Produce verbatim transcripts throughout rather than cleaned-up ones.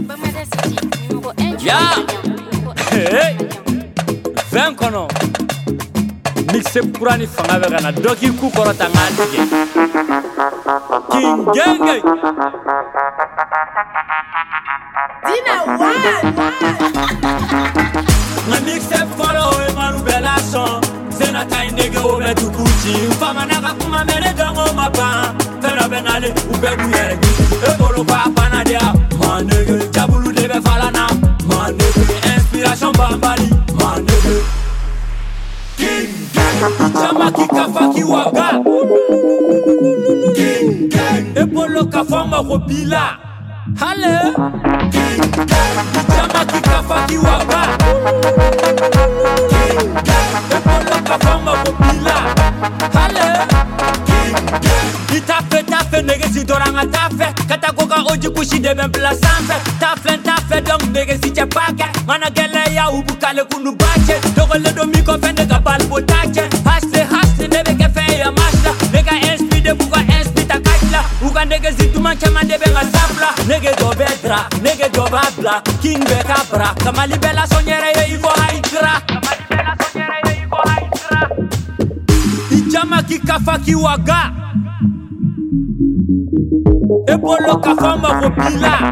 Ya hey vingt kono mixe kurani fanga be kana doki ku korota ngandige kingenge Dina one na mixe follow e manu bela son zena tay nege o be tukuti fama na ka kuma mele dongo mapa fera benale ube buyere e bolo pa pana dia manege jabulu de be falana manege inspiration bambali manege king chama kikafa kiwaga king e bolo ka fama robila hale king chama kikafa kiwaga king e bolo ka fama robila hale Tafe tafe nege si doranga tafe Kata koka oji kushi de ben pla sanfe Tafe tafe dong nege si chepake Mana gele ya ubu kale kunu bache Dogo le do miko fe nega balbo tache Hasle hasle nebe ke fe ya mashla Nega enspi de buka enspi ta kachla Uka nege si tuman chama debe nga sapla Nege do bedra, nege do babla King be kabra Kamali bela sonyere ye iko haikra Kamali bela sonyere ye iko haikra Ijama kikafa kiwaga Ebolo ka fama robila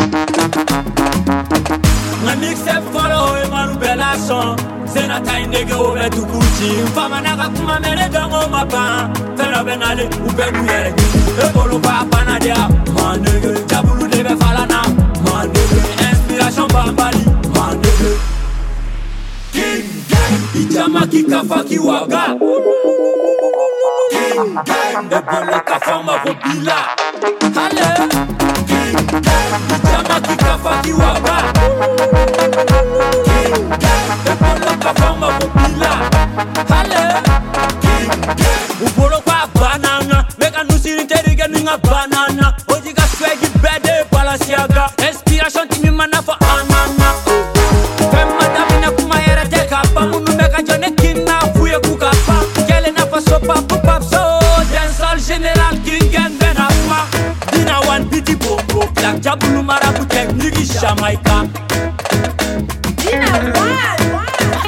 Na mixe follow e manu bela son Zena tay nege o be tukuti Fama na ka kuma mele dongo mapa Fera benale ube buyere Ebolo pa pana dia Manege jabulu de be falana Manege inspiration bambali Manege King Ijama kikafa kiwaga King Ebolo ka fama robila Hale, chama kikafa kiwaga Ebolo kafama bobila Hale, ubolo kwa banana Mega nusiri terige ninga banana Ojiga swegi bede Balenciaga Inspiration timi mana for anana Fema damina kuma yera teka pa Munu mega jone kina fuye kukapa Kele na fa sopa pupap so Dancehall general king and then apa Dina one pity bombo Black jabulu marabu technique Jamaica Dina one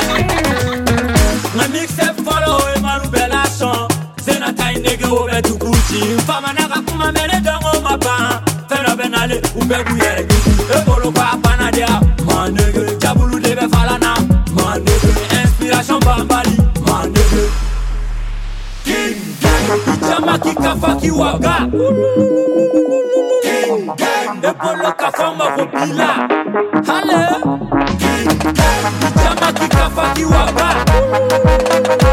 Na mixe follow e manu bela son Zena tay nege o be tukuti Fama na ka kuma mele dongo mapa Fera benale ube buyere E bolo pa pana dia Manege jabulu de be falana Manege inspiration bambali Manege King Chama kikafa kiwaga King Ebolo ka fama robila Hale King Chama kikafa kiwaga